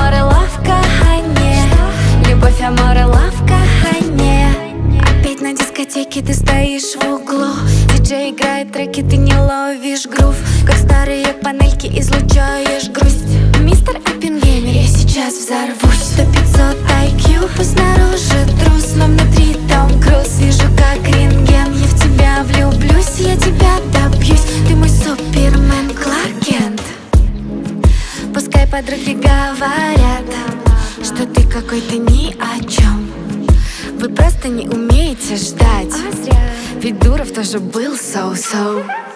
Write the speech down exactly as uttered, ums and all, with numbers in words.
аморе, лав, каханье. Любовь, аморе, лав, каханье. Опять на дискотеке ты стоишь в углу, диджей играет треки, ты не ловишь грув. Как старые панельки излучаешь грусть. Мистер Оппенгеймер, я сейчас взорвусь. Сто пятьсот ай кью, пусть снаружи трус, но внутри Том Круз. Вижу как рентген, я в тебя влюблюсь, я тебя добьюсь. Ты мой Супермен, Кларк Кент. Пускай подруги говорят, что ты какой-то ни о чем. Вы просто не умеете ждать, ведь Дуров тоже был соу-соу.